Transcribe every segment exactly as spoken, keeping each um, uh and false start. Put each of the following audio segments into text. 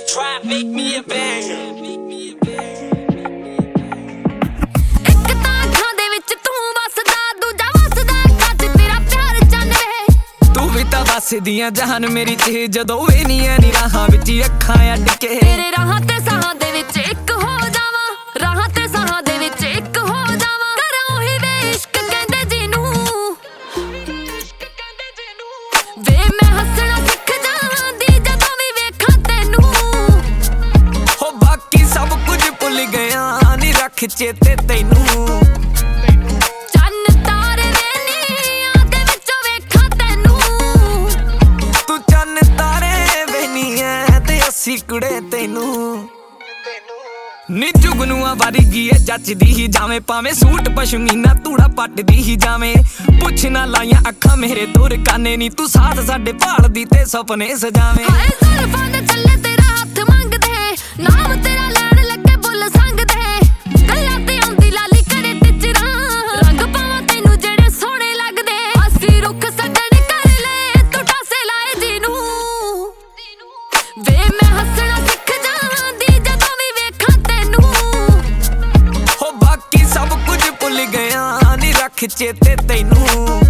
trap, make me a banger. ਦੀਆਂ ਜਹਾਨ ਮੇਰੀ ਤੇ ਜਦੋਂ ਵੇ ਨੀ ਐ ਰਾਹਾਂ ਵਿੱਚ ਅੱਖਾਂ ਅੱਡ ਕੇ ਤੇਰੇ ਰਾਹਾਂ ਤੇ ਸਾਹਾਂ ਦੇ ਵਿੱਚ ਇੱਕ ਹੋ ਜਾਵਾਂ ਰਾਹਾਂ ਤੇ ਸਾਹਾਂ ਦੇ ਵਿੱਚ ਇੱਕ ਹੋ ਜਾਵਾਂ ਕਰਾਂ ਉਹੀ ਵੇ ਇਸ਼ਕ ਕਹਿੰਦੇ ਜਿਹਨੂੰ ਵੇ ਮੈਂ ਹੱਸਣਾ ਸਿੱਖ ਜਾਂਦੀ ਜਦੋਂ ਵੀ ਵੇਖਾਂ ਤੈਨੂੰ ਹੋ ਬਾਕੀ ਸਭ ਕੁਝ ਭੁੱਲ ਗਿਆ ਨੀ ਰੱਖ ਚੇਤੇ ਤੈਨੂੰ ਕੁੜੇ ਤੈਨੂੰ ਨੀ ਜੁਗਨੂਆਂ ਵਰਗੀ ਐ ਜੱਚਦੀ ਹੀ ਜਾਵੇਂ ਭਾਵੇਂ ਸੂਟ ਪਸ਼ਮੀਨਾ ਤੂੜਾ ਪੱਟਦੀ ਹੀ ਜਾਵੇਂ ਪੁੱਛ ਨਾ ਲਾਈਆਂ ਅੱਖਾਂ ਮੇਰੇ ਦੂਰ ਕਾਨੇ ਨੀ ਤੂੰ ਸਾਥ ਸਾਡੇ ਭਾਲਦੀ ਤੇ ਸੁਪਨੇ ਸਜਾਵੇਂ ਹਾਏ ਜ਼ੁਲਫਾਂ ਦੇ ਚੱਲੇ ਤੇਰਾ ਹੱਥ ਮੰਗਦੇ ਨਾਮ ਤੇਰਾ ਲੈਣ ਲੱਗੇ ਬੁੱਲ ਸੰਗਦੇ ਗੱਲਾਂ ਤੇ ਆਉਂਦੀ ਲਾਲੀ ਕਰੇ ਟਿਚਰਾਂ ਰੰਗ ਪਾਵਾਂ ਤੈਨੂੰ ਜਿਹੜੇ ਸੋਹਣੇ ਲੱਗਦੇ ਅਸੀਂ ਰੁੱਖ ਸੱਜਣ ਕਰ ਲਏ ਤੂੰ ਟਾਸੇ ਲਾਏ ਜਿਹਨੂੰ ਵੇ ਮੈਂ ਹੱਸਣਾ ਸਿੱਖ ਜਾਂਦੀ ਜਦੋਂ ਵੀ ਵੇਖਾਂ ਤੈਨੂੰ ਹੋ ਬਾਕੀ ਸਭ ਕੁਝ ਭੁੱਲ ਗਿਆ ਨੀ ਰੱਖ ਚੇਤੇ ਤੈਨੂੰ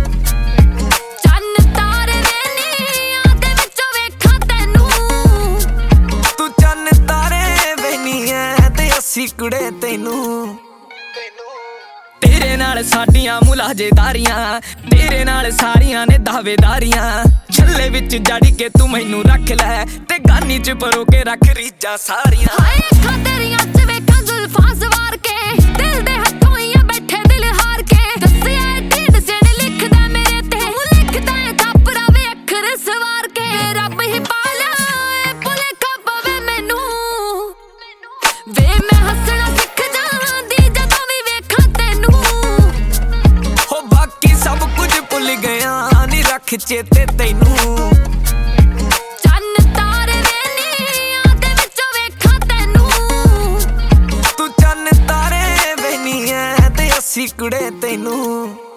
ਚੰਨ ਤਾਰੇ ਵੇ ਨੀਆਂ ਦੇ ਵਿੱਚੋਂ ਵੇਖਾਂ ਤੈਨੂੰ ਤੂੰ ਚੰਨ ਤਾਰੇ ਵੇ ਨੀਆਂ ਤੇ ਅਸੀਂ ਕੁੜੇ ਤੈਨੂੰ ਤੇਰੇ ਨਾਲ ਸਾਡੀਆਂ ਮੁਲਾਜ਼ੇਦਾਰੀਆਂ ਤੇਰੇ ਨਾਲ ਸਾਰੀਆਂ ਨੇ ਦਾਅਵੇਦਾਰੀਆਂ ਛੱਲੇ ਵਿੱਚ ਜੜ ਕੇ ਤੂੰ ਮੈਨੂੰ ਰੱਖ ਲੈ ਤੇ ਗਾਨੀ ਚ ਪਰੋ ਕੇ ਰੱਖ ਰੀਜਾਂ ਸਾਰੀਆਂ ਹਾਏ ਅੱਖਾਂ ਤੇਰੀਆਂ ਚ ਵੇਖਾਂ ਜ਼ੁਲਫਾਂ ਸਵਾਰ ਕੇ ਦਿਲ ਦੇ ਹੱਥੋਂ ਹੀ ਆ ਬੈਠੇ ਦਿਲ ਹਾਰ ਕੇ ਦੱਸਿਆ ਢੀਡ ਸਿਰ ਲਿਖਦਾ ਮੇਰੇ ਤੇ ਤੂੰ ਲਿਖਦਾ ਥਾਪਰਾ ਵੇ ਅੱਖਰ ਸਵਾਰ ਕੇ ਰੱਬ ਹੀ ਪਾਲਿਆ ਏ ਭੁਲੇਖਾ ਪਵੇ ਮੈਨੂੰ ਵੇ ਮੈਂ ਹੱਸਣਾ ਸਿੱਖ ਜਾਂਦੀ ਜਦੋਂ ਵੀ ਵੇਖਾਂ ਤੈਨੂੰ ਹੋ ਬਾਕੀ ਸਭ ਕੁਝ ਭੁੱਲ ਗਿਆ ਨੀ ਰੱਖ ਚੇਤੇ ਤੈਨੂੰ ਚੰਨ ਤਾਰੇ ਵੇ ਨੀਆਂ ਦੇ ਵਿੱਚੋਂ ਵੇਖਾਂ ਤੈਨੂੰ ਤੂੰ ਚੰਨ ਤਾਰੇ ਵੇ ਨੀਆਂ ਤੇ ਅਸੀਂ ਕੁੜੇ ਤੈਨੂੰ